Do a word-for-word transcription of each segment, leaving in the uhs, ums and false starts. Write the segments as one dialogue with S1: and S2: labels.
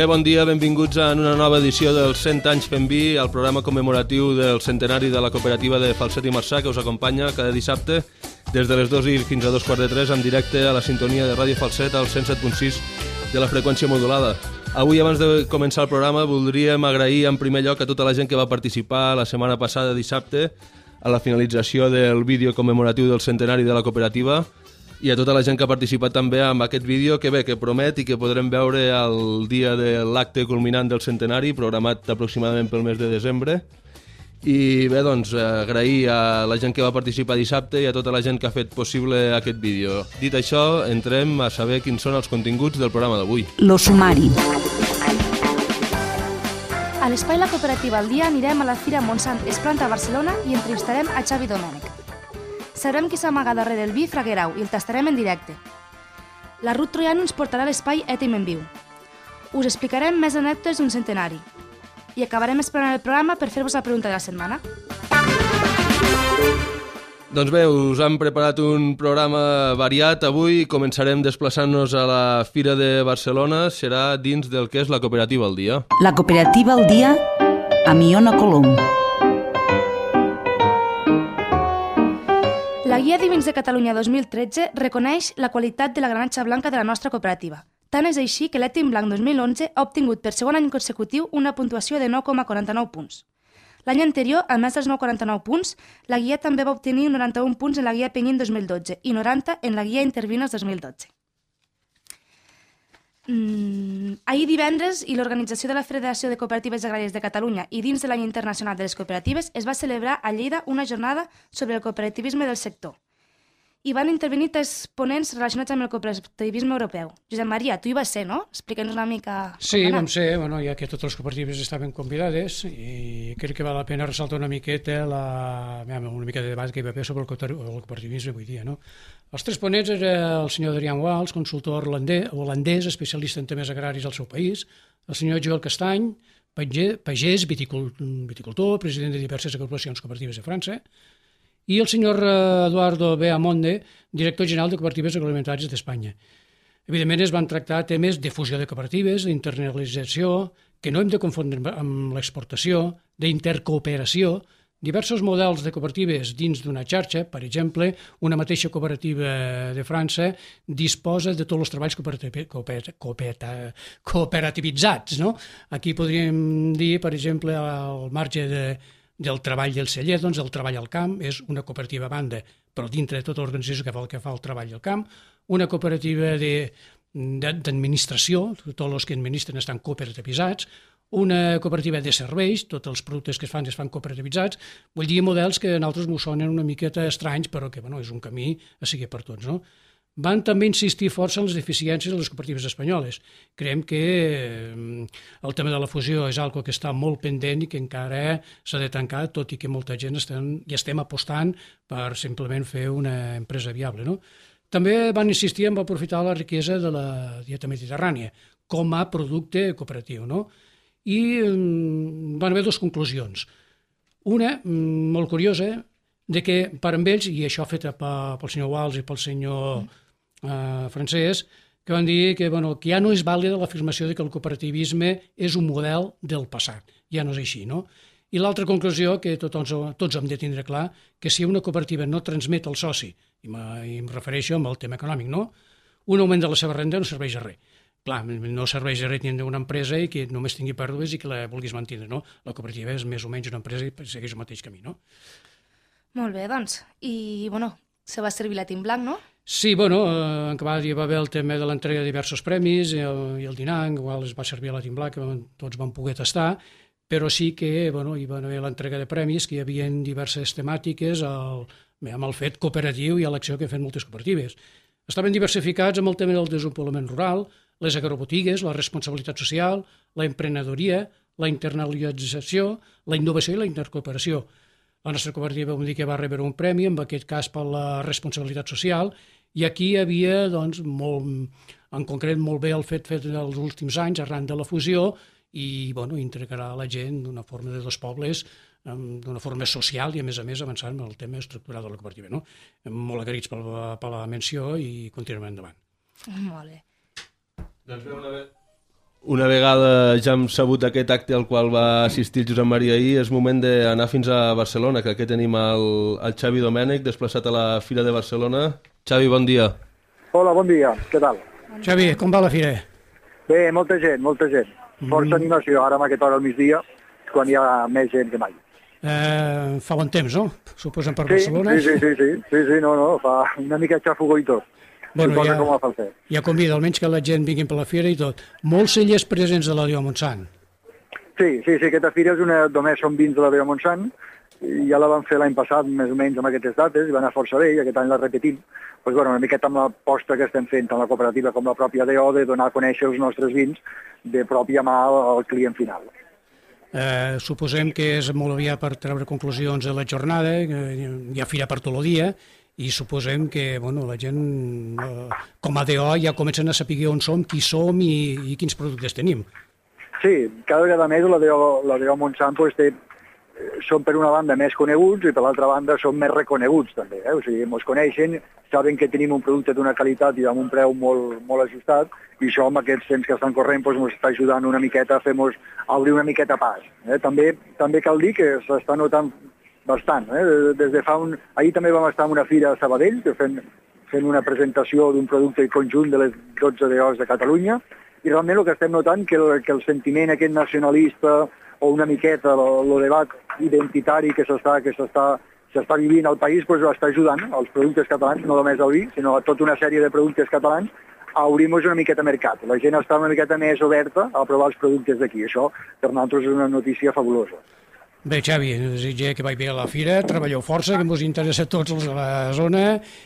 S1: Bé, bon dia, benvinguts a una nova edició dels cent anys fent vi, el programa commemoratiu del centenari de la cooperativa de Falset i Marçà, que us acompanya cada dissabte des de les dues i fins a dos quarts de tres en directe a la sintonia de Ràdio Falset al cent set punt sis de la freqüència modulada. Avui, abans de començar el programa, voldríem agrair en primer lloc a tota la gent que va participar la setmana passada, dissabte, a la finalització del vídeo commemoratiu del centenari de la cooperativa, i a tota la gent que ha participat també amb aquest vídeo que bé, que promet i que podrem veure el dia de l'acte culminant del centenari, programat aproximadament pel mes de desembre. I bé, doncs, agrair a la gent que va participar dissabte i a tota la gent que ha fet possible aquest vídeo. Dit això, entrem a saber quins són els continguts del programa d'avui.
S2: Lo sumari.
S3: A l'Espai La Cooperativa al Dia anirem a la Fira Montsant Esplanta a Barcelona i entrevistarem a Xavi Domènech. Sabrem qui s'amaga darrere el vi Fraguerau i el tastarem en directe. La Ruth Troiano ens portarà a l'espai Ètim en Viu. Us explicarem més anècdotes d'un centenari. I acabarem esperant el programa per fer-vos la pregunta de la setmana.
S1: Doncs bé, us hem preparat un programa variat avui. Començarem desplaçant-nos a la Fira de Barcelona. Serà dins del que és la Cooperativa al Dia.
S2: La Cooperativa al Dia amb Iona Colom.
S3: La Guia de Vins de Catalunya dos mil tretze reconeix la qualitat de la granatxa blanca de la nostra cooperativa. Tant és així que l'Ètim Blanc dos mil onze ha obtingut per segon any consecutiu una puntuació de nou coma quaranta-nou punts. L'any anterior, a més dels nou coma quaranta-nou punts, la guia també va obtenir noranta-un punts en la Guia Penyín dos mil dotze i noranta en la Guia Intervinos dos mil dotze. Mm, ahir divendres, i l'organització de la Federació de Cooperatives Agràries de Catalunya i dins de l'any internacional de les cooperatives, es va celebrar a Lleida una jornada sobre el cooperativisme del sector. Hi van intervenir tres ponents relacionats amb el cooperativisme europeu. Josep Maria, tu hi vas ser, no? Explica'ns una mica...
S4: Sí, vam ser, bueno, ja que totes les cooperatives estaven convidades, i crec que val la pena ressaltar una miqueta la, una mica de debat que hi va haver sobre el cooperativisme avui dia, no? Els tres ponents eren el senyor Adrián Wals, consultor holandès, holandès, especialista en temes agraris al seu país, el senyor Joel Castany, pagès, viticultor, president de diverses agrupacions cooperatives de França, i el senyor Eduardo Beamonde, director general de Cooperatives Agroalimentàries d'Espanya. Evidentment es van tractar temes de fusió de cooperatives, d'internalització, que no hem de confondre amb l'exportació, d'intercooperació, diversos models de cooperatives dins d'una xarxa. Per exemple, una mateixa cooperativa de França disposa de tots els treballs cooperativitzats, no? Aquí podríem dir, per exemple, al marge de, del treball del celler, doncs el treball al camp és una cooperativa a banda, però dintre de tota l'organització que fa el que fa el treball al camp, una cooperativa de, d'administració, tots els que administren estan cooperativitzats, una cooperativa de serveis, tots els productes que es fan es fan cooperativitzats, vull dir models que a nosaltres ens sonen una miqueta estranys, però que bueno, és un camí a seguir per tots, no? Van també insistir força en les deficiències de les cooperatives espanyoles. Creiem que el tema de la fusió és algo que està molt pendent i que encara s'ha de tancar, tot i que molta gent estem, i estem apostant per simplement fer una empresa viable, no? També van insistir en aprofitar la riquesa de la dieta mediterrània com a producte cooperatiu, no? I van haver dues conclusions. Una, molt curiosa, de que per amb ells, i això feta pel senyor Wals i pel senyor eh, francès, que van dir que, bueno, que ja no és vàlida l'afirmació de que el cooperativisme és un model del passat. Ja no és així, no? I l'altra conclusió, que tots, tots hem de tindre clar, que si una cooperativa no transmet al soci, i em refereixo amb el tema econòmic, no? Un augment de la seva renda no serveix a res. Clar, no serveix a res tindre una empresa i que només tingui pèrdues i que la vulguis mantenir, no? La cooperativa és més o menys una empresa i segueix el mateix camí, no?
S3: Molt bé, doncs. I, bueno, se va servir l'Ètim Blanc, no?
S4: Sí, bueno, en acabat hi va haver el tema de l'entrega de diversos premis i el, i el dinar, en qual es va servir l'Ètim Blanc, que tots van poder tastar, però sí que, bueno, hi va haver l'entrega de premis, que hi havia diverses temàtiques el, amb el fet cooperatiu i a l'acció que han fet moltes cooperatives. Estaven diversificats amb el tema del desenvolupament rural, les agrobotigues, la responsabilitat social, la emprenedoria, la internalització, la innovació i la intercooperació. La nostra cooperativa vam dir que va rebre un premi, en aquest cas per la responsabilitat social, i aquí hi havia, doncs, molt, en concret, molt bé el fet fet dels últims anys, arran de la fusió, i, bueno, integrar la gent d'una forma de dos pobles, d'una forma social i, a més a més, avançant en el tema estructural de la cooperativa, no? Molt agraïts per la, per la menció i continuem endavant.
S3: Molt bé.
S1: Doncs bé, una, ve... Una vegada ja hem sabut aquest acte al qual va assistir el Josep Maria ahir, és moment d'anar fins a Barcelona, que aquí tenim el, el Xavi Domènech, desplaçat a la Fira de Barcelona. Xavi, bon dia.
S5: Hola, bon dia. Què tal?
S4: Xavi, com va la fira?
S5: Bé, molta gent, molta gent. Força animació, ara amb aquesta hora al migdia, quan hi ha més gent que mai.
S4: Eh, fa bon temps, no? Suposen per
S5: Sí,
S4: Barcelona?
S5: sí, sí, sí, sí, sí, sí, no, no, fa una mica xafogó i tot.
S4: Bueno,
S5: Suposa
S4: ja,
S5: com a falser.
S4: ja convida almenys que la gent vingui per la fira i tot. Molts cellers presents de la Déu Montsant.
S5: Sí, sí, sí, aquesta fira és una, només són vins de la Déu Montsant, i ja la vam fer l'any passat més o menys amb aquestes dates, i va anar força bé, i aquest any la repetim. Pues, bueno, una miqueta amb l'aposta que estem fent tant la cooperativa com la pròpia D O de donar a conèixer els nostres vins de pròpia mà al client final.
S4: Eh, suposem que és molt aviat per treure conclusions de la jornada, que hi ha fira per tot el dia, i suposem que bueno, la gent, eh, com a D O, ja comencen a saber on som, qui som i, i quins productes tenim.
S5: Sí, cada vegada més la D O, la D O Montsant pues, té, són per una banda més coneguts i per l'altra banda són més reconeguts també. Eh? O sigui, ens coneixen, saben que tenim un producte d'una qualitat i amb un preu molt, molt ajustat, i això amb aquests temps que estan corrent ens pues, està ajudant una miqueta a fer-nos obrir una miqueta pas. Eh? També, també cal dir que s'està notant bastant. Eh? Des de fa un... Ahir també vam estar en una fira a Sabadell fent, fent una presentació d'un producte conjunt de les dotze D Os de Catalunya, i realment el que estem notant que el, que el sentiment aquest nacionalista o una miqueta el debat identitari que s'està que s'està s'està vivint al país pues, està ajudant als productes catalans, no només al vi, sinó a tota una sèrie de productes catalans a obrir-nos una miqueta mercat. La gent està una miqueta més oberta a provar els productes d'aquí. Això per nosaltres és una notícia fabulosa.
S4: Bé, Xavi, desitjo que vagi bé a la fira, treballeu força, que ens interessa a tots els de la zona,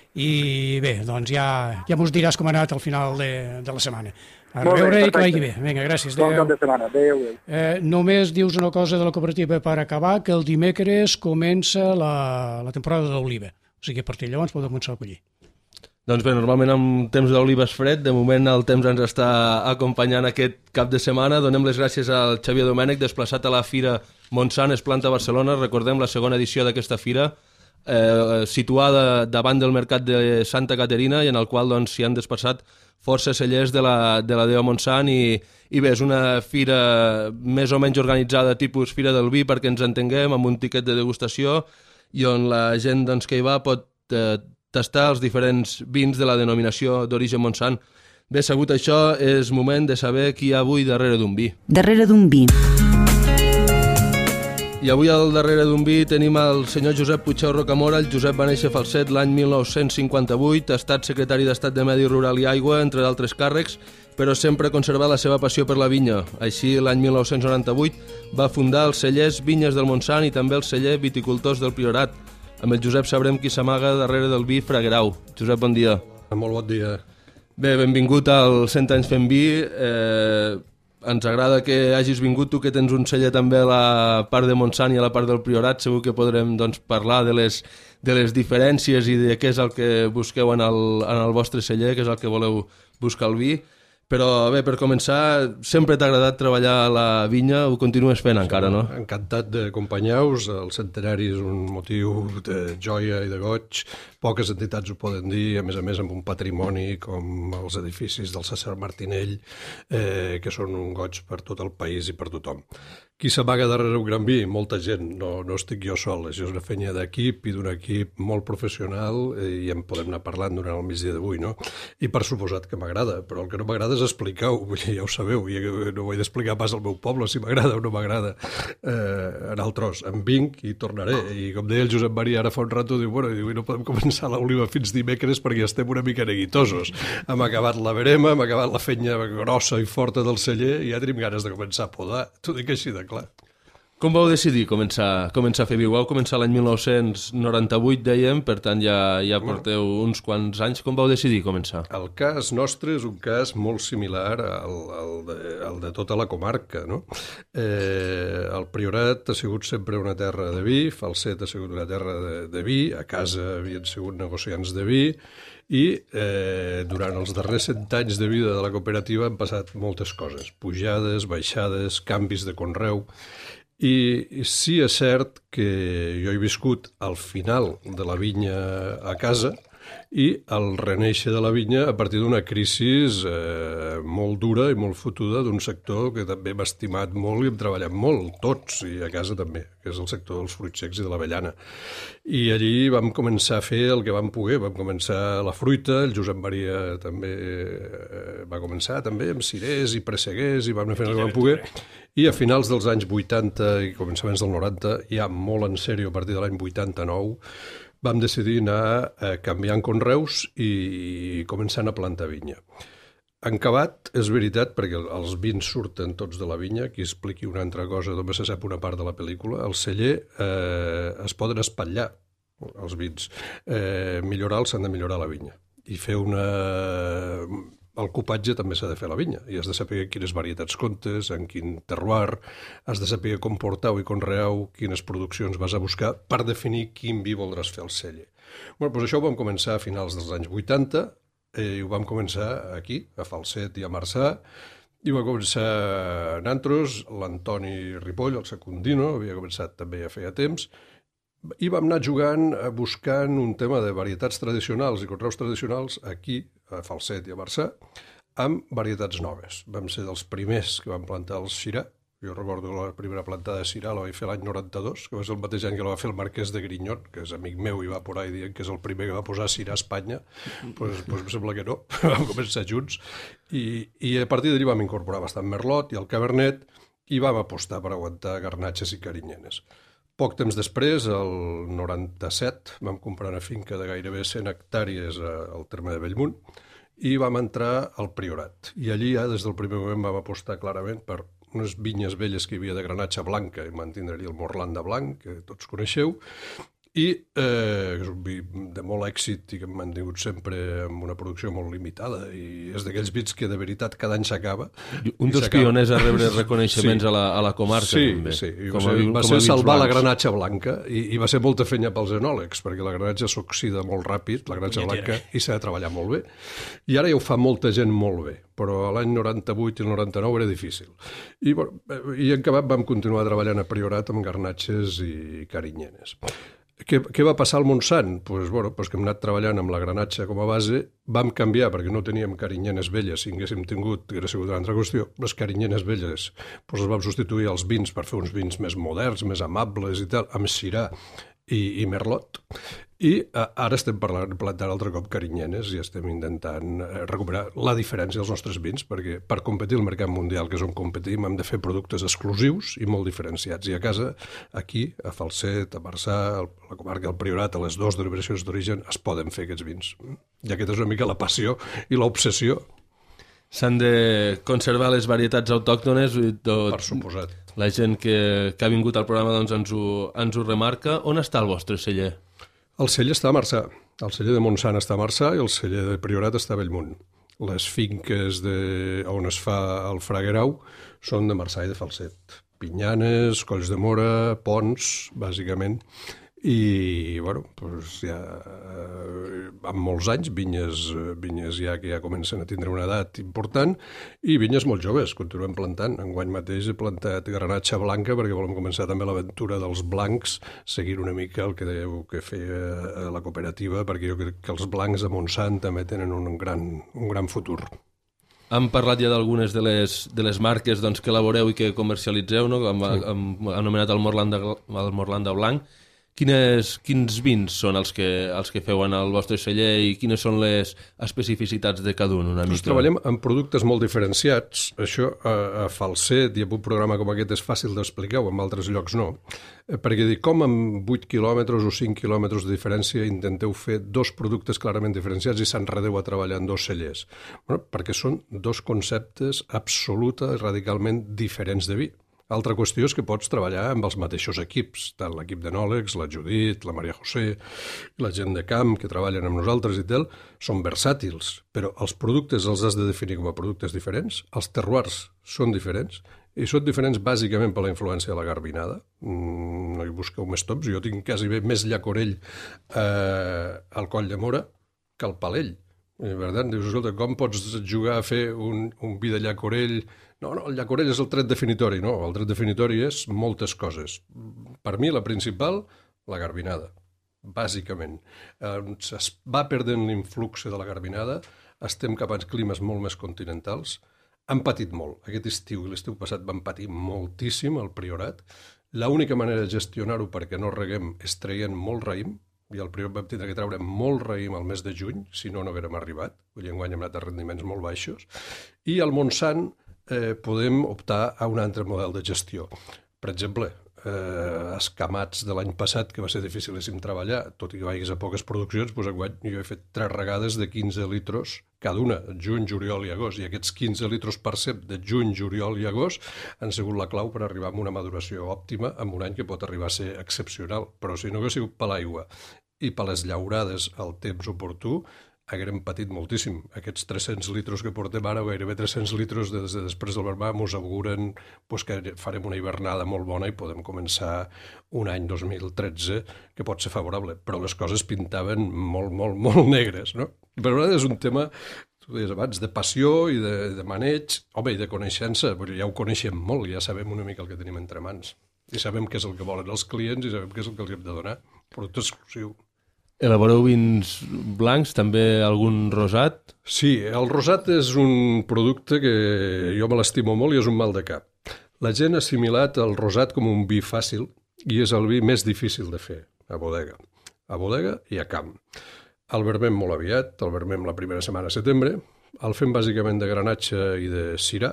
S4: i bé, doncs ja, ja mos diràs com ha anat al final de, de la setmana. A
S5: Molt bé,
S4: veure i que
S5: perfecte.
S4: vagi bé. Vinga, gràcies.
S5: Bon cap
S4: Adéu.
S5: de setmana. Adéu. adéu.
S4: Eh, només dius una cosa de la cooperativa per acabar, que el dimecres comença la, la temporada d'oliva. O sigui, a partir de llavors podem començar a collir.
S1: Doncs bé, normalment amb temps d'oliva és fred, de moment el temps ens està acompanyant aquest cap de setmana. Donem les gràcies al Xavier Domènech, desplaçat a la Fira Montsant, es planta a Barcelona. Recordem la segona edició d'aquesta fira, eh, situada davant del mercat de Santa Caterina, i en el qual doncs, s'hi han desplaçat força cellers de la, de la D O Montsant, i, i bé, és una fira més o menys organitzada tipus Fira del Vi, perquè ens entenguem, amb un tiquet de degustació, i on la gent doncs, que hi va pot eh, tastar els diferents vins de la denominació d'origen Montsant. Bé, sabut això, és moment de saber qui hi ha avui darrere d'un vi.
S2: Darrere d'un vi.
S1: I avui al darrere d'un vi tenim el senyor Josep Puigceu Rocamora. El Josep va néixer a Falset l'any mil nou-cents cinquanta-vuit, ha estat secretari d'Estat de Medi Rural i Aigua, entre d'altres càrrecs, però sempre ha conservat la seva passió per la vinya. Així, l'any mil nou-cents noranta-vuit va fundar els cellers Vinyes del Montsant i també el celler Viticultors del Priorat. Amb el Josep sabrem qui s'amaga darrere del vi Fraguerau. Josep, bon dia.
S6: Molt bon dia.
S1: Bé, benvingut al cent anys fent vi. Eh, ens agrada que hagis vingut, tu que tens un celler també a la part de Montsant i a la part del Priorat. Segur que podrem doncs, parlar de les, de les diferències i de què és el que busqueu en el, en el vostre celler, què és el que voleu buscar al vi. Però bé, per començar, sempre t'ha agradat treballar a la vinya, ho continues fent encara, no?
S6: Encantat d'acompanyar-vos. El centenari és un motiu de joia i de goig. Poques entitats ho poden dir, a més a més amb un patrimoni com els edificis del César Martinell, eh, que són un goig per tot el país i per tothom. Qui s'amaga darrere un gran vi? Molta gent, no, no estic jo sol. Això és una feina d'equip i d'un equip molt professional, eh, i en podem anar parlant durant el migdia d'avui, no? I per suposat que m'agrada, però el que no m'agrada és explicar-ho, ja ho sabeu, i no ho he d'explicar pas al meu poble si m'agrada o no m'agrada. Eh, en el tros, em vinc i tornaré. I com deia el Josep Maria ara fa un rato, diu, bueno, diu, no podem començar l'oliva fins dimecres perquè estem una mica neguitosos. Hem acabat la verema, hem acabat la fenya grossa i forta del celler i ja tenim ganes de començar a podar. T'ho dic així de clar.
S1: Com vau decidir començar, començar a fer vi? Vau començar l'any mil nou-cents noranta-vuit, dèiem, per tant ja, ja porteu uns quants anys. Com vau decidir començar?
S6: El cas nostre és un cas molt similar al, al, de, al de tota la comarca, no? Eh, el Priorat ha sigut sempre una terra de vi, Falset ha sigut una terra de, de vi, a casa havien sigut negociants de vi, i eh, durant els darrers cent anys de vida de la cooperativa han passat moltes coses, pujades, baixades, canvis de conreu. I sí és cert que jo he viscut al final de la vinya a casa, i el reneixer de la vinya a partir d'una crisi eh, molt dura i molt fotuda d'un sector que també hem estimat molt i hem treballat molt, tots, i a casa també, que és el sector dels fruits secs i de l'avellana. I allí vam començar a fer el que vam poder, vam començar la fruita, el Josep Maria també eh, va començar també amb cirers i presseguers i vam anar fent el que vam poder. I a finals dels anys vuitanta i començaments del noranta, ja molt en sèrio, a partir de l'any vuitanta-nou, vam decidir anar eh, canviant conreus i començant a plantar vinya. En acabat, és veritat, perquè els vins surten tots de la vinya, qui expliqui una altra cosa, només se sap una part de la pel·lícula, el celler eh, es poden espatllar, els vins. Eh, millorar-los s'han de millorar la vinya. I fer una... El copatge també s'ha de fer a la vinya i has de saber quines varietats comptes, en quin terroir, has de saber com portau i conreau, quines produccions vas a buscar per definir quin vi voldràs fer al celler. Bueno, doncs això ho vam començar a finals dels anys vuitanta eh, i ho vam començar aquí, a Falset i a Marçà, i va començar nantros, l'Antoni Ripoll, el secundino, havia començat també ja feia temps, i vam anar jugant, buscant un tema de varietats tradicionals i conreus tradicionals aquí, a Falset i a Marçà, amb varietats noves. Vam ser dels primers que vam plantar el Syrah. Jo recordo la primera plantada de Syrah, la vaig fer l'any noranta-dos, que va ser el mateix any que la va fer el marquès de Grignon, que és amic meu i va por ahí dient que és el primer que va posar Syrah a Espanya. Pues, pues em sembla que no, vam començar junts. I, i a partir d'allí vam incorporar bastant Merlot i el Cabernet i vam apostar per aguantar garnatxes i carinyenes. Poc temps després, el noranta-set, vam comprar una finca de gairebé cent hectàrees al terme de Bellmunt i vam entrar al Priorat. I allí ja, des del primer moment, vam apostar clarament per unes vinyes velles que hi havia de granatxa blanca i mantindre-hi el Morlanda blanc, que tots coneixeu, i eh, és un vi de molt èxit i que hem mantingut sempre amb una producció molt limitada i és d'aquells vins que de veritat cada any s'acaba.
S1: Un dels pioners a rebre reconeixements sí. a, la, a la comarca
S6: sí,
S1: també.
S6: Sí, sí,
S1: com
S6: va,
S1: a,
S6: va
S1: com
S6: ser salvar
S1: blancs.
S6: La granatxa blanca i, i va ser molta fenya pels enòlegs perquè la granatxa s'oxida molt ràpid, la granatxa blanca, i s'ha de treballar molt bé. I ara ja ho fa molta gent molt bé, però l'any noranta-vuit i el noranta-nou era difícil. I, bueno, i en acabat vam continuar treballant a Priorat amb garnatxes i carinyenes. Què, què va passar al Montsant? Pues, bueno, pues que hem anat treballant amb la granatxa com a base, vam canviar perquè no teníem carinyenes velles, si haguéssim tingut, que era sigut una altra qüestió, les carinyenes velles pues les vam substituir als vins per fer uns vins més moderns, més amables i tal, amb Syrah i, i Merlot. I eh, ara estem parlant, plantant altre cop carinyenes i estem intentant eh, recuperar la diferència dels nostres vins, perquè per competir al mercat mundial, que és on competim, hem de fer productes exclusius i molt diferenciats. I a casa, aquí, a Falset, a Marçà, a la comarca del Priorat, a les dues denominacions d'origen, es poden fer aquests vins. I aquesta és una mica la passió i l'obsessió.
S1: S'han de conservar les varietats autòctones i tot.
S6: Per suposat.
S1: La gent que, que ha vingut al programa doncs, ens, ho, ens ho remarca. On està el vostre celler?
S6: El celler està a Marçà. El celler de Montsant està a Marçà i el celler de Priorat està a Bellmunt. Les finques de, on es fa el fraguerau són de Marçà i de Falset. Pinyanes, Colls de Mora, Ponts, bàsicament. I, bueno, doncs ja eh, amb molts anys, vinyes, vinyes ja que ja comencen a tindre una edat important i vinyes molt joves, continuem plantant. Enguany mateix he plantat granatxa blanca perquè volem començar també l'aventura dels blancs, seguint una mica el que dèieu que feia la cooperativa, perquè jo crec que els blancs a Montsant també tenen un gran, un gran futur.
S1: Hem parlat ja d'algunes de les, de les marques doncs, que elaboreu i que comercialitzeu, no? Hem, sí. hem anomenat el Morlanda, el Morlanda Blanc. Quines, quins vins són els que, els que feu en el vostre celler i quines són les especificitats de cada un? Una
S6: mica? Nosaltres treballem amb productes molt diferenciats. Això a, a Falset i en un programa com aquest és fàcil d'explicar, o en altres llocs no. Perquè dic, com amb vuit quilòmetres o cinc quilòmetres de diferència intenteu fer dos productes clarament diferenciats i s'enredeu a treballar en dos cellers? Bueno, perquè són dos conceptes absoluta i radicalment diferents de vi. Altra qüestió és que pots treballar amb els mateixos equips, tant l'equip d'enòlegs, la Judit, la Maria José, la gent de camp que treballen amb nosaltres i tal, són versàtils, però els productes els has de definir com a productes diferents, els terroirs són diferents, i són diferents bàsicament per la influència de la garbinada. Mm, no hi busqueu més tops, jo tinc quasi bé més llacorell eh, al Coll de Mora que al Palell. I per tant, dius, escolta, com pots jugar a fer un, un vi de llacorell? No, no, el llacorell és el tret definitori. No, el tret definitori és moltes coses. Per mi, la principal, la garbinada. bàsicament. Eh, es va perdent l'influx de la garbinada, estem cap a climes molt més continentals, han patit molt. Aquest estiu i l'estiu passat van patir moltíssim al Priorat. L'única manera de gestionar-ho perquè no reguem és traient molt raïm, i al Priorat vam tindre que treure molt raïm al mes de juny, si no, no haguérem arribat. Vull dir, enguany hem anat a rendiments molt baixos. I al Montsant eh, podem optar a un altre model de gestió. Per exemple, eh, escamats de l'any passat, que va ser dificilíssim treballar, tot i que vaig a poques produccions, doncs enguany jo he fet tres regades de quinze litros cada una, juny, juliol i agost, i aquests quinze litros per cep de juny, juliol i agost han sigut la clau per arribar a una maduració òptima en un any que pot arribar a ser excepcional. Però si no hagués sigut per l'aigua i per les llaurades al temps oportú, haguérem patit moltíssim. Aquests tres-cents litros que portem ara, gairebé tres-cents litros des de després del vermà, ens auguren pues, que farem una hivernada molt bona i podem començar un any dos mil tretze que pot ser favorable, però les coses pintaven molt, molt, molt negres, no? Per és un tema, tu deies abans, de passió i de, de maneig, home, i de coneixença, ja ho coneixem molt, ja sabem una mica el que tenim entre mans, i sabem què és el que volen els clients i sabem què és el que els hem de donar, producte exclusiu.
S1: Elaboreu vins blancs, també algun rosat?
S6: Sí, el rosat és un producte que jo me l'estimo molt i és un mal de cap. La gent ha assimilat el rosat com un vi fàcil i és el vi més difícil de fer a bodega. A bodega i a camp. El vermem molt aviat, el vermem la primera setmana de setembre, el fem bàsicament de granatge i de cirà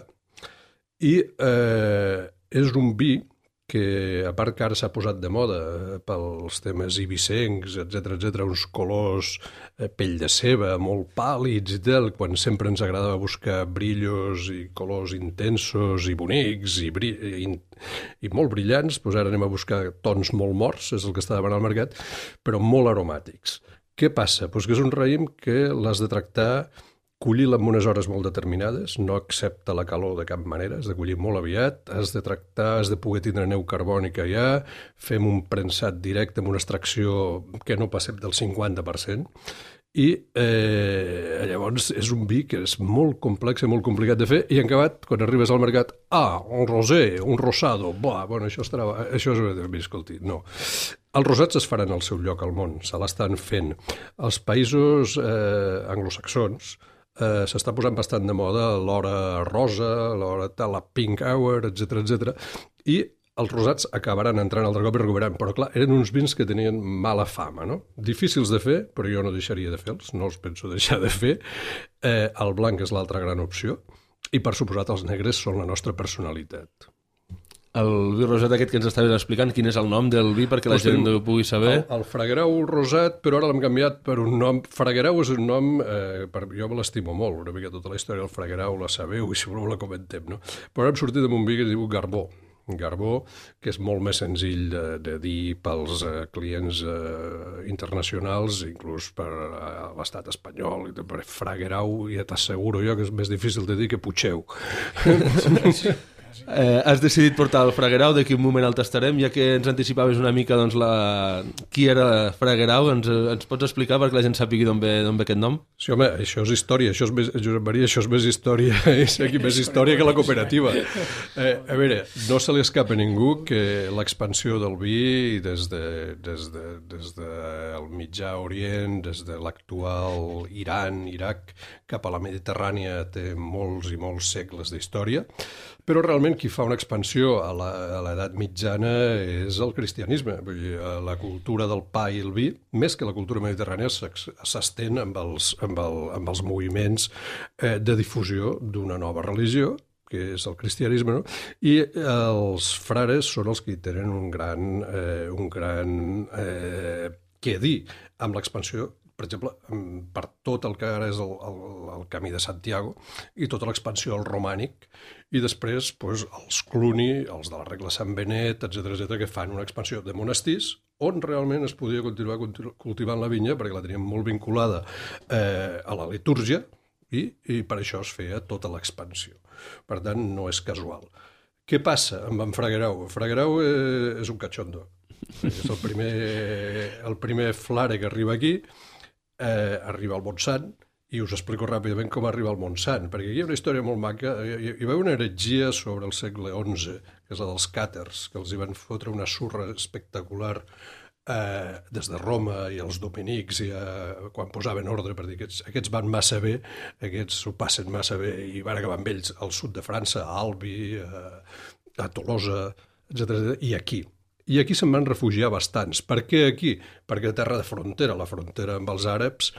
S6: i eh, és un vi que, a part que ara s'ha posat de moda pels temes ibicencs, etcètera, etcètera, uns colors eh, pell de ceba, molt pàl·lids i tal, quan sempre ens agradava buscar brillos i colors intensos i bonics i, bri i, i molt brillants, doncs ara anem a buscar tons molt morts, és el que està davant al mercat, però molt aromàtics. Què passa? Doncs que és un raïm que l'has de tractar, collir-la en unes hores molt determinades, no accepta la calor de cap manera, has de collir molt aviat, has de tractar, has de poder tindre neu carbònica ja, fem un premsat directe amb una extracció que no passem del cinquanta per cent, i eh, llavors és un vi que és molt complex i molt complicat de fer, i en acabat, quan arribes al mercat, ah, un rosé, un rosado, buah, bueno, això estarà... Això és... Escolti, no. Els rosats es faran al seu lloc al món, se l'estan fent. Els països eh, anglosaxons eh, s'està posant bastant de moda l'hora rosa, l'hora la pink hour, etcètera, etcètera, i els rosats acabaran entrant altre cop i recuperaran, però clar, eren uns vins que tenien mala fama, no? Difícils de fer, però jo no deixaria de fer-los, no els penso deixar de fer. Eh, el blanc és l'altra gran opció, i per suposat els negres són la nostra personalitat.
S1: El vi rosat aquest que ens estaves explicant, quin és el nom del vi perquè la gent ho pugui saber?
S6: El, el fraguerau rosat, però ara l'hem canviat per un nom... Fraguerau és un nom, eh, per, jo me l'estimo molt, una mica tota la història del fraguerau la sabeu i si voleu la comentem, no? Però hem sortit amb un vi que es diu Garbó, Garbó, que és molt més senzill de, de dir pels eh, clients eh, internacionals, inclús per eh, l'estat espanyol, per fraguerau, ja t'asseguro jo que és més difícil de dir que Puigeu.
S1: Eh, has decidit portar el Fraguerau, d'aquí un moment el tastarem, ja que ens anticipaves una mica doncs, la... qui era Fraguerau, ens, ens pots explicar perquè la gent sàpigui d'on ve, d'on ve aquest nom?
S6: Sí, home, això és història, això és més, Josep Maria, això és més història, és aquí més història que la cooperativa. Eh, a veure, no se li escapa a ningú que l'expansió del vi des de, des de, des de el Mitjà Orient, des de l'actual Iran, Iraq, cap a la Mediterrània té molts i molts segles d'història, però realment qui fa una expansió a l'edat mitjana és el cristianisme. Vull dir, la cultura del pa i el vi, més que la cultura mediterrània, s'estén amb els, amb el, amb els moviments eh, de difusió d'una nova religió, que és el cristianisme, no? I els frares són els que tenen un gran, eh, un gran eh, què dir amb l'expansió, per exemple, per tot el que ara és el, el, el camí de Santiago i tota l'expansió al romànic, i després doncs, els Cluny, els de la regla Sant Benet, etcètera, etcètera, que fan una expansió de monestirs on realment es podia continuar cultivant la vinya perquè la teníem molt vinculada eh, a la litúrgia i, i per això es feia tota l'expansió. Per tant, no és casual. Què passa amb en Fraguerau? Fraguerau eh, és un cachondo. És el primer, el primer flare que arriba aquí, eh, arriba al Montsant, i us explico ràpidament com arriba al Montsant, perquè aquí hi ha una història molt maca. Hi, hi va una heretgia sobre el segle onze, que és la dels càters, que els hi van fotre una surra espectacular eh, des de Roma i els dominics, i, eh, quan posaven ordre per dir aquests, aquests van massa bé, aquests ho passen massa bé, i van acabar amb ells al sud de França, a Albi, eh, a Tolosa, etcètera, i aquí. I aquí se'n van refugiar bastants. Per què aquí? Perquè terra de frontera, la frontera amb els àrabs,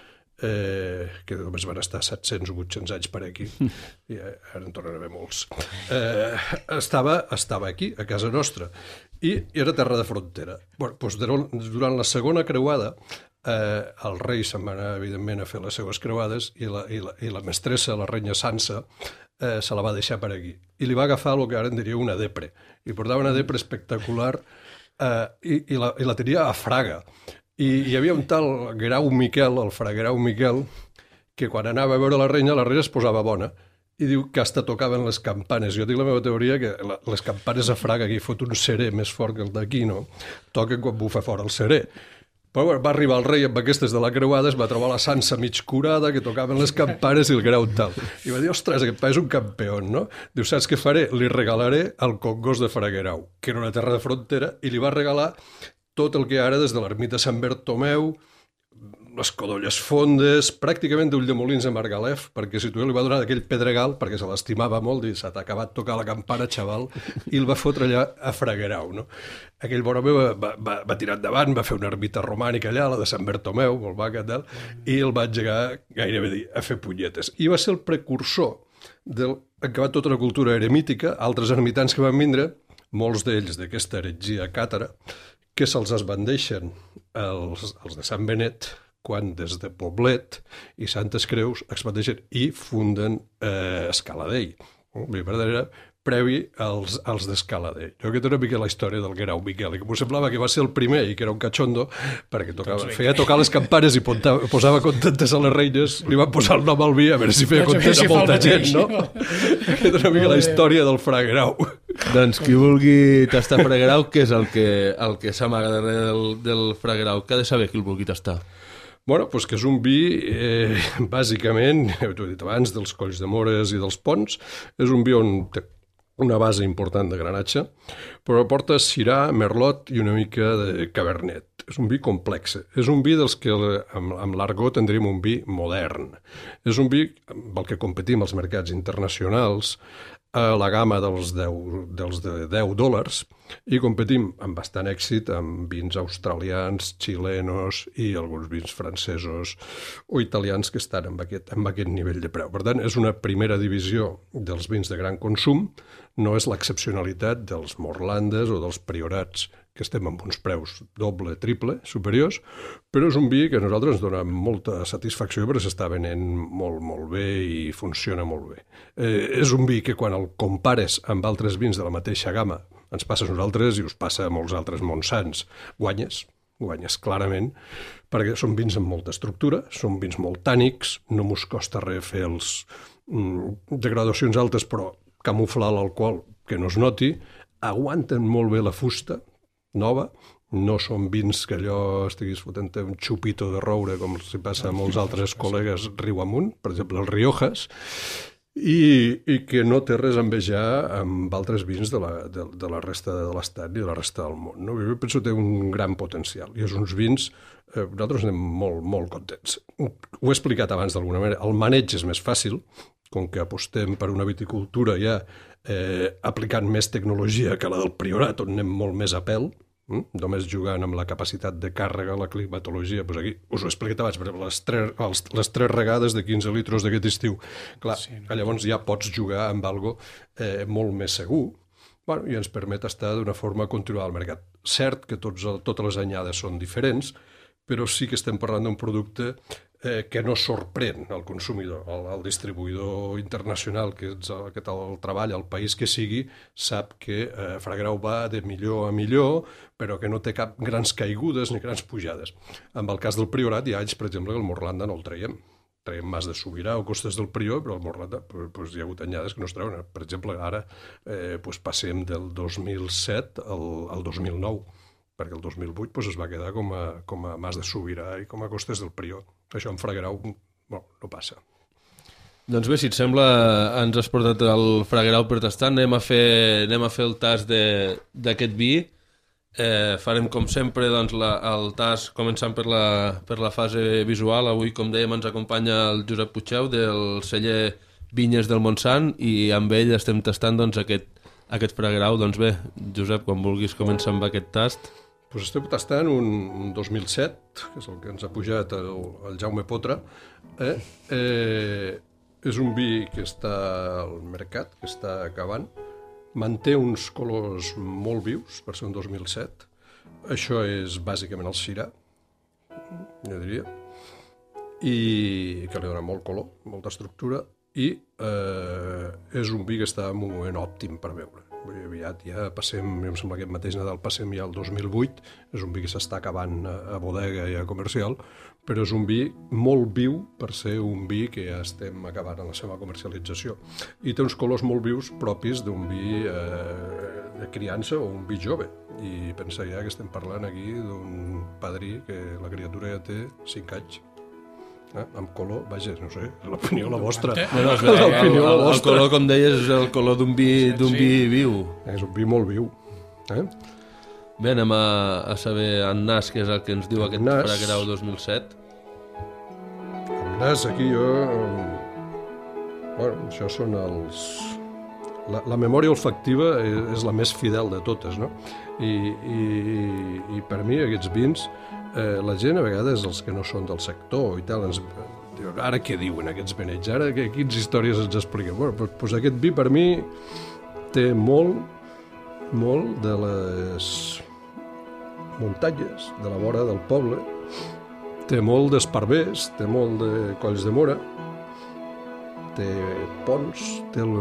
S6: eh, que només van estar set-cents o vuit-cents anys per aquí, i ara en tornen a haver molts, eh, estava, estava aquí, a casa nostra, i era terra de frontera. Bueno, doncs durant la segona creuada, eh, el rei se'n va anar, evidentment, a fer les seues creuades, i la, i la, i la mestressa, la reina Sansa, eh, se la va deixar per aquí. I li va agafar el que ara en diria una depre. I portava una depre espectacular, eh, i, i, la, i la tenia a Fraga. I hi havia un tal Grau Miquel, el fragrau Miquel, que quan anava a veure la reina, la reina es posava bona, i diu que hasta tocaven les campanes. Jo tinc la meva teoria que les campanes a Fraga, que hi fot un serè més fort que el d'aquí, no? Toquen quan bufa fora el serè. Però bueno, va arribar el rei amb aquestes de la creuada, es va trobar la Sansa mig curada, que tocaven les campanes i el Grau tal. I va dir, ostres, aquest pa és un campió, no? Diu, saps què faré? Li regalaré el Congost de Fraguerau, que era una terra de frontera, i li va regalar tot el que ara, des de l'ermita Sant Bertomeu, les Codolles Fondes, pràcticament d'Ulldemolins a Margalef, perquè si tu li va donar aquell pedregal, perquè se l'estimava molt, i s'ha acabat tocar la campana, xaval, i el va fotre allà a Fraguerau, no? Aquell bon home va, va, va tirar endavant, va fer una ermita romànica allà, la de Sant Bertomeu, molt maca, tal, i el va engegar, gairebé dir, a fer punyetes. I va ser el precursor del acabat tota la cultura eremítica, altres ermitans que van vindre, molts d'ells d'aquesta heretgia càtara, que se'ls esbandeixen els, els de Sant Benet, quan des de Poblet i Santes Creus expandeixen i funden eh, Escaladell. Per tant, era previ als, als d'Escaladell. Jo aquesta era una mica la història del Grau Miquel, i que m'ho semblava que va ser el primer i que era un cachondo, perquè tocava, feia tocar les campanes i pontava, posava contentes a les reines, li van posar el nom al vi a veure si feia content a molta gent, no? Aquesta era una mica la història del Fraguerau.
S1: Doncs qui vulgui tastar Fraguerau, què és el que, el que s'amaga darrere del, del Fraguerau? Que ha de saber qui el vulgui tastar.
S6: Bueno, doncs que és un vi, eh, bàsicament, t'ho he dit abans, dels Colls de Mores i dels Ponts, és un vi on té una base important de granatge, però porta Syrah, Merlot i una mica de Cabernet. És un vi complex. És un vi dels que amb, amb l'argot en diríem un vi modern. És un vi amb el que competim als mercats internacionals, a la gamma dels deu, dels de deu dòlars, i competim amb bastant èxit amb vins australians, xilenos i alguns vins francesos o italians que estan amb aquest, amb aquest nivell de preu. Per tant, és una primera divisió dels vins de gran consum, no és l'excepcionalitat dels Morlandes o dels Priorats, que estem amb uns preus doble, triple, superiors, però és un vi que a nosaltres ens dona molta satisfacció perquè s'està venent molt, molt bé i funciona molt bé. Eh, és un vi que quan el compares amb altres vins de la mateixa gamma, ens passa a nosaltres i us passa a molts altres Montsants, guanyes, guanyes clarament, perquè són vins amb molta estructura, són vins molt tànics, no mos costa res fer els mm, de graduacions altes, però camuflar l'alcohol que no es noti, aguanten molt bé la fusta, nova, no són vins que allò estiguis fotent un xupito de roure com si passa a molts altres col·legues riu amunt, per exemple el Riojas, i, i que no té res a envejar amb altres vins de la, de, de la resta de l'estat i de la resta del món. No? Jo penso que té un gran potencial i és uns vins, eh, nosaltres anem molt, molt contents. Ho he explicat abans d'alguna manera, el maneig és més fàcil, com que apostem per una viticultura ja eh, aplicant més tecnologia que la del Priorat, on anem molt més a pèl, mm? només jugant amb la capacitat de càrrega, la climatologia, doncs aquí us ho he explicat abans, per exemple, les tres, els, les tres regades de quinze litros d'aquest estiu. Clar, sí, no? Llavors ja pots jugar amb algo eh, molt més segur, bueno, i ens permet estar d'una forma continuada al mercat. Cert que tots, totes les anyades són diferents, però sí que estem parlant d'un producte eh, que no sorprèn al consumidor. El, el distribuïdor internacional, que és el que el treball al país que sigui, sap que eh, Fragrau va de millor a millor, però que no té cap grans caigudes ni grans pujades. En el cas del Priorat hi ha anys, per exemple, que el Morlanda no el traiem. Traiem Mas de Sobirà o Costes del Prior, però el Morlanda pues, hi ha hagut anyades que no es treuen. Per exemple, ara eh, pues, passem del dos mil set al, al dos mil nou, perquè el dos mil vuit pues, es va quedar com a, com a Mas de Sobirà i com a Costes del Prior. Això en Fragrau bueno, no passa.
S1: Doncs bé, si et sembla, ens has portat el Fragrau per tastar. Anem a fer, anem a fer el tast d'aquest vi Eh, farem, com sempre, doncs, la, el tas, començant per la, per la fase visual. Avui, com dèiem, ens acompanya el Josep Puigdeu del celler Vinyes del Montsant i amb ell estem tastant doncs, aquest, aquest fragrau. Doncs bé, Josep, quan vulguis començar amb aquest tast.
S6: Pues estem tastant un, un dos mil set, que és el que ens ha pujat el, el Jaume Potra. Eh? Eh, és un vi que està al mercat, que està acabant. Manté uns colors molt vius per ser un dos mil set. Això és bàsicament el Syrah, jo diria, i que li dona molt color, molta estructura, i eh, és un vi que està en un moment òptim per beure. Aviat ja passem, em sembla que aquest mateix Nadal passem ja el dos mil vuit, és un vi que s'està acabant a, a bodega i a comercial, però és un vi molt viu per ser un vi que ja estem acabant en la seva comercialització. I té uns colors molt vius propis d'un vi eh, de criança o un vi jove. I pensa ja que estem parlant aquí d'un padrí que la criatura ja té cinc anys. Eh? Amb color, vaja, no sé, l'opinió la vostra.
S1: No, no, és bé, el, el, el color, com deies, és el color d'un vi, d'un vi viu.
S6: És un vi molt viu. Eh?
S1: Bé, anem a, a saber en Nas, que és el que ens diu aquest
S6: Nas.
S1: fragrau dos mil set.
S6: En Nas, aquí jo... Bueno, això són els... La, la memòria olfactiva és, és la més fidel de totes, no? I, i, i per mi aquests vins... Eh, la gent a vegades, els que no són del sector i tal, ens diuen, ara què diuen aquests benets, ara que, quines històries ens expliquen? Bueno, doncs, doncs aquest vi per mi té molt, molt de les muntanyes, de la vora del poble, té molt d'esparvers, té molt de colls de mora, té ponts, té el,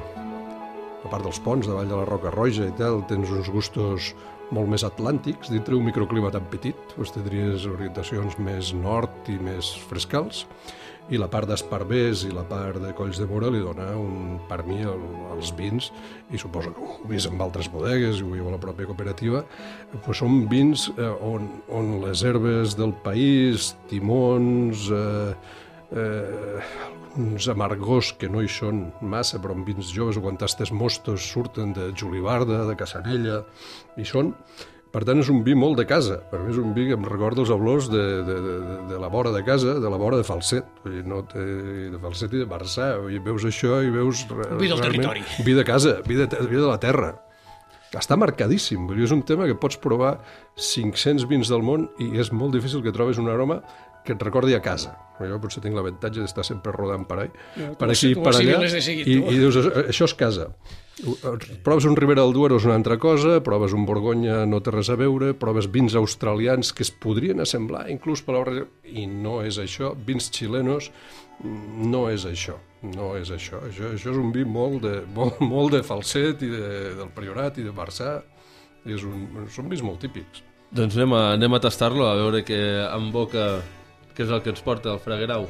S6: a part dels ponts, davall de la Roca Roja i tal, tens uns gustos molt més atlàntics, dintre un microclima tan petit, doncs tindries orientacions més nord i més frescals, i la part d'esparvers i la part de colls de mora li dona, un, per mi, el, els vins, i suposo que ho he vist amb altres bodegues, i ho veieu a la pròpia cooperativa, doncs són vins eh, on, on les herbes del país, timons, eh, eh, uns amargors que no hi són massa, però en vins joves o quan tastes mostos surten de Julibarda, de Cassanella, i són. Per tant, és un vi molt de casa. Per mi és un vi que em recorda els olors de, de, de, de la vora de casa, de la vora de Falset. Vull dir, no té, de Falset i de Marçà. I veus això i veus...
S4: Vi del territori.
S6: Vi de casa, vi de, vi de la terra. Està marcadíssim. Vull dir, és un tema que pots provar cinc-cents vins del món i és molt difícil que trobis un aroma que et recordi a casa. Jo potser tinc l'avantatge d'estar sempre rodant per allà,
S4: no,
S6: per aquí i per allà, i, i dius, això és casa. Proves un Ribera del Duero és una altra cosa, proves un Borgonya no té res a veure, proves vins australians que es podrien assemblar inclús per la... i no és això, vins xilenos no és això, no és això. Això, això és un vi molt de, molt, molt de Falset i de, del Priorat i de Marçà, i és un, són vins molt típics.
S1: Doncs anem a, anem a tastar-lo, a veure què en boca... que és el que ens porta el fragrau.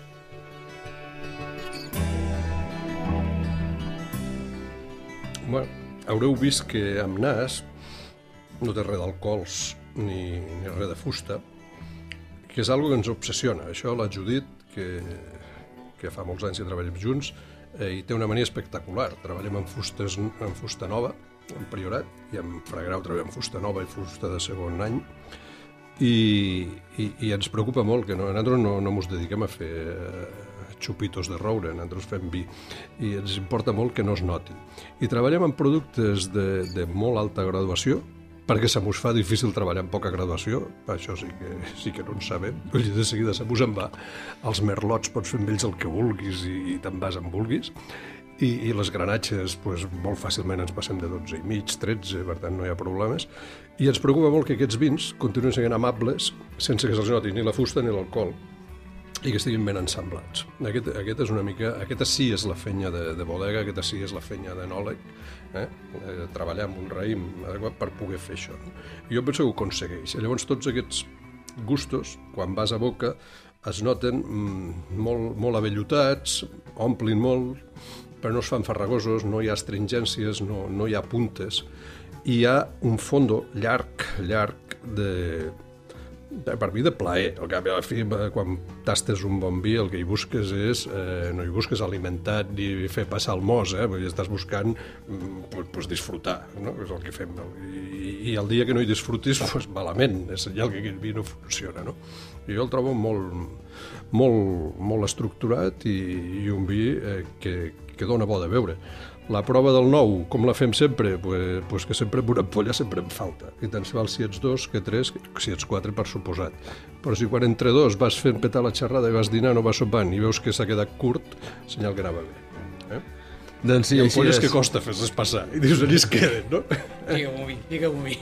S6: Bueno, haureu vist que amb Nas no té res d'alcohols ni, ni res de fusta, que és algo que ens obsessiona. Això la Judit, que, que fa molts anys que treballem junts, eh, i té una mania espectacular. Treballem amb, fustes, amb fusta nova, en Priorat, i amb fragrau treballem amb fusta nova i fusta de segon any, I, i, i ens preocupa molt que no, nosaltres no, no ens dediquem a fer eh, xupitos de roure, nosaltres fem vi i ens importa molt que no es noti. I treballem amb productes de, de molt alta graduació perquè se mos fa difícil treballar amb poca graduació, això sí que, sí que no en sabem. Vull dir, de seguida se mos en va. Els merlots pots fer amb ells el que vulguis i, i te'n vas en vulguis. I, i les granatges, pues, molt fàcilment ens passem de dotze i mig, tretze, per tant no hi ha problemes. I ens preocupa molt que aquests vins continuïn sent amables sense que se'ls noti ni la fusta ni l'alcohol i que estiguin ben ensamblats. Aquest, aquest és una mica, aquesta sí és la fenya de, de bodega, aquesta sí és la fenya d'enòleg, eh? eh? treballar amb un raïm adequat per poder fer això. No? I jo penso que ho aconsegueix. I llavors tots aquests gustos, quan vas a boca, es noten mm, molt, molt avellutats, omplin molt, però no es fan farragosos, no hi ha astringències, no, no hi ha puntes, i hi ha un fondo llarg, llarg de, per mi de plaer. Al cap i a la fi, quan tastes un bon vi, el que hi busques és, eh, no hi busques alimentar ni fer passar el mos, eh? Vull dir, estàs buscant pues, pues, disfrutar, no? És el que fem. I, i el dia que no hi disfrutis, pues, malament, és senyal que aquest vi no funciona, no? I jo el trobo molt, molt, molt estructurat i, i un vi eh, que, que dona bo de beure. La prova del nou, com la fem sempre? Pues, pues que sempre amb una ampolla sempre em falta. I tant si val si ets dos que tres, si ets quatre per suposat. Però si quan entre dos vas fent petar la xerrada i vas dinant o vas sopant i veus que s'ha quedat curt, senyal que anava bé. Eh?
S1: Doncs sí,
S6: hi ha
S1: així
S6: ampolles
S1: és.
S6: que costa fer-les passar. I dius, allà es queden, no?
S4: Digue-ho a mi, digue-ho a mi.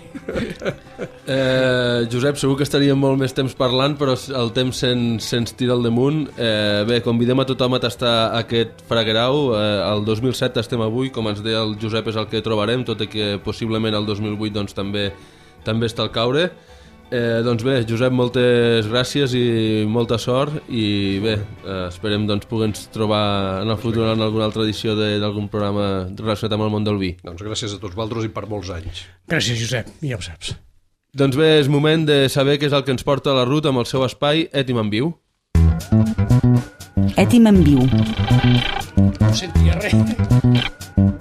S1: Eh, Josep, segur que estaríem molt més temps parlant, però el temps se'ns se tira al damunt. Eh, bé, convidem a tothom a tastar aquest fraguerau. Eh, el dos mil set estem avui, com ens deia el Josep, és el que trobarem, tot i que possiblement el dos mil vuit doncs, també també està al caure. Eh, doncs bé, Josep, moltes gràcies i molta sort i bé, eh, esperem doncs, poder-nos trobar en el futur en alguna altra edició d'algun programa relacionat amb el món del vi.
S6: Doncs gràcies a tots vosaltres i per molts anys.
S4: Gràcies, Josep, ja ho saps.
S1: Doncs bé, és moment de saber què és el que ens porta a la ruta amb el seu espai Ètim en Viu.
S2: Ètim en Viu.
S4: No sentia res.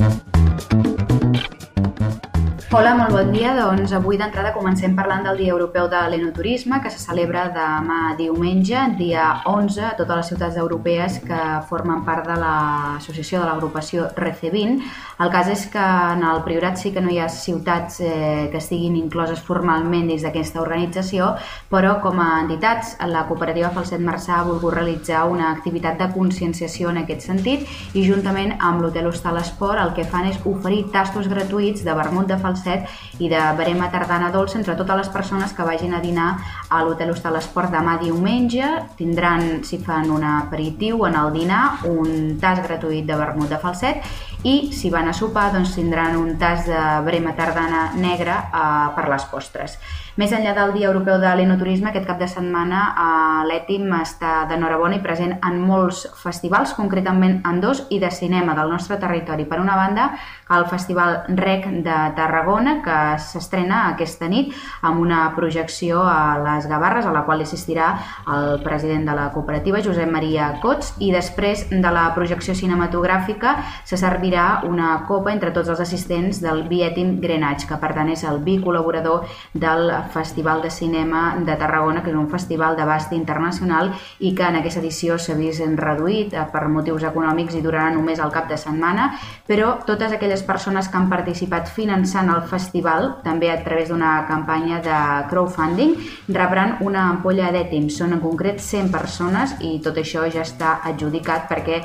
S7: Hola, molt bon dia. Doncs avui d'entrada comencem parlant del Dia Europeu de l'Enoturisme, que se celebra demà diumenge, dia onze, a totes les ciutats europees que formen part de l'associació de l'agrupació Recevint. El cas és que en el Priorat sí que no hi ha ciutats eh, que estiguin incloses formalment dins d'aquesta organització, però com a entitats, la cooperativa Falset Marçà ha volgut realitzar una activitat de conscienciació en aquest sentit i juntament amb l'Hotel Hostal Esport el que fan és oferir tastos gratuïts de vermut de falset i de verema tardana dolça entre totes les persones que vagin a dinar a l'Hotel Hostal Esport demà diumenge. Tindran, si fan un aperitiu en el dinar, un tas gratuït de vermut de falset i si van a sopar doncs tindran un tas de verema tardana negra eh, per les postres. Més enllà del Dia Europeu de l'Enoturisme, aquest cap de setmana eh, l'Ètim està d'enhorabona i present en molts festivals, concretament en dos, i de cinema del nostre territori. Per una banda, el Festival Rec de Tarragona, que s'estrena aquesta nit amb una projecció a les Gavarres, a la qual assistirà el president de la cooperativa, Josep Maria Cots, i després de la projecció cinematogràfica se servirà una copa entre tots els assistents del Vi Ètim Grenache, que per tant és el vi col·laborador del Festival de Cinema de Tarragona, que és un festival d'abast internacional i que en aquesta edició s'ha vist reduït per motius econòmics i durarà només el cap de setmana, però totes aquelles persones que han participat finançant el festival, també a través d'una campanya de crowdfunding, rebran una ampolla d'Ètim. Són en concret cent persones i tot això ja està adjudicat perquè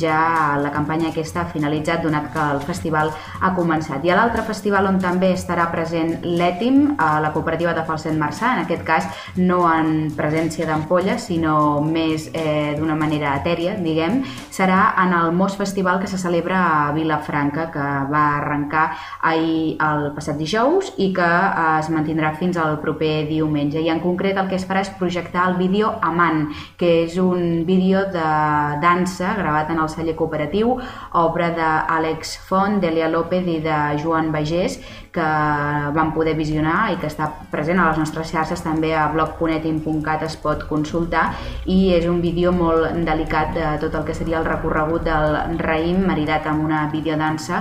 S7: ja la campanya aquesta ha finalitzat donat que el festival ha començat. I a l'altre festival on també estarà present l'Ètim, a la cooperativa de Falset Marçà, en aquest cas no en presència d'ampolles, sinó més eh, d'una manera etèria, diguem, serà en el Mos Festival que se celebra a Vilafranca, que va arrencar ahir el passat dijous i que eh, es mantindrà fins al proper diumenge. I en concret el que es farà és projectar el vídeo Amant, que és un vídeo de dansa gravat en el celler cooperatiu, obra d'Àlex Font, d'Elia López i de Joan Bagés, que vam poder visionar i que està present a les nostres xarxes, també a blog punt etim punt cat es pot consultar, i és un vídeo molt delicat de tot el que seria el recorregut del raïm maridat amb una videodansa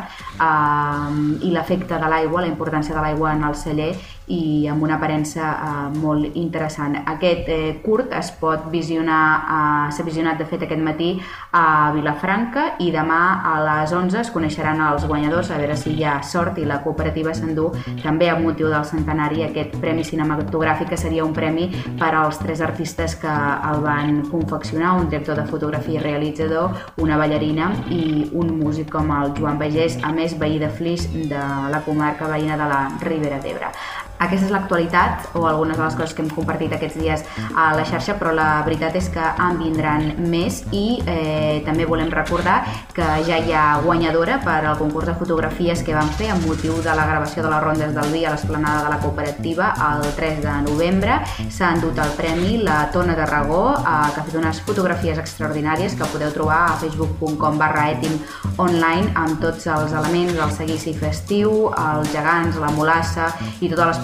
S7: eh, i l'efecte de l'aigua, la importància de l'aigua en el celler i amb una aparença eh, molt interessant. Aquest eh, curt es pot visionar, eh, s'ha visionat de fet aquest matí a Vilafranca i demà a les onze es coneixeran els guanyadors, a veure si hi ha sort i la cooperativa s'endú també amb motiu del centenari aquest Premi Cinematogràfic, que seria un premi per als tres artistes que el van confeccionar, un director de fotografia i realitzador, una ballarina i un músic com el Joan Bagés, a més veí de Flix de la comarca veïna de la Ribera d'Ebre. Aquesta és l'actualitat o algunes de les coses que hem compartit aquests dies a la xarxa, però la veritat és que en vindran més i eh, també volem recordar que ja hi ha guanyadora per al concurs de fotografies que van fer amb motiu de la gravació de les rondes del vi a l'esplanada de la cooperativa el tres de novembre. S'ha endut el premi la Tona d'Aragó, eh, que ha fet unes fotografies extraordinàries que podeu trobar a facebook punt com barra etim online amb tots els elements, el seguici festiu, els gegants, la molassa i totes les persones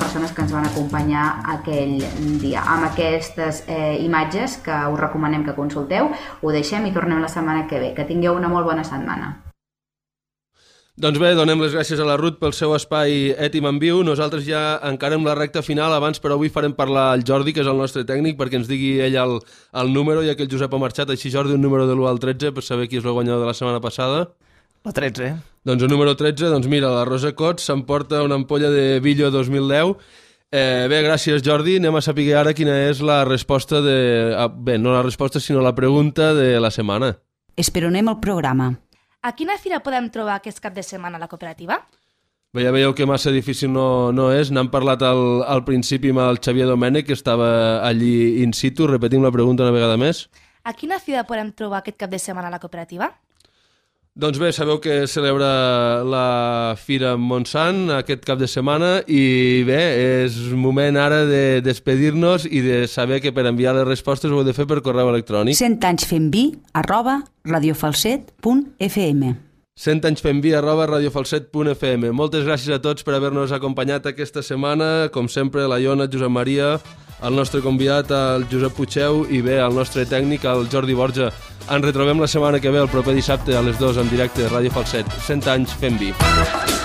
S7: persones que ens van acompanyar aquell dia. Amb aquestes eh, imatges que us recomanem que consulteu, ho deixem i tornem la setmana que ve. Que tingueu una molt bona setmana.
S1: Doncs bé, donem les gràcies a la Ruth pel seu espai Ètim en Viu. Nosaltres ja encarem la recta final. Abans, però, avui farem parlar al Jordi, que és el nostre tècnic, perquè ens digui ell el, el número, ja que el Josep ha marxat. Així, Jordi, un número de l'u al tretze per saber qui és el guanyador de la setmana passada.
S8: La tretze.
S1: Doncs el número tretze, doncs mira, la Rosa Cots s'emporta una ampolla de Billo dos mil deu. Eh, bé, gràcies, Jordi. Anem a saber ara quina és la resposta de... Ah, bé, no la resposta, sinó la pregunta de la setmana.
S2: Esperonem el programa.
S3: A quina fira podem trobar aquest cap de setmana a la cooperativa?
S1: Bé, ja veieu que massa difícil no, no és. N'hem parlat al, al principi amb el Xavier Domènech, que estava allí in situ. Repetim la pregunta una vegada més.
S3: A quina fira podem trobar aquest cap de setmana a la cooperativa?
S1: Doncs bé, sabeu que celebra la Fira Montsant aquest cap de setmana i bé, és moment ara de despedir-nos i de saber que per enviar les respostes ho heu de fer per correu electrònic.
S2: cent anys fent vi arroba radiofalset punt f m.
S1: cent anys fent vi arroba radiofalset punt f m. Moltes gràcies a tots per haver-nos acompanyat aquesta setmana. Com sempre, la Iona, Josep Maria, el nostre convidat, el Josep Puigdeu, i bé, el nostre tècnic, el Jordi Borja. Ens retrobem la setmana que ve, el proper dissabte a les dues en directe de Ràdio Falset. cent anys fent vi.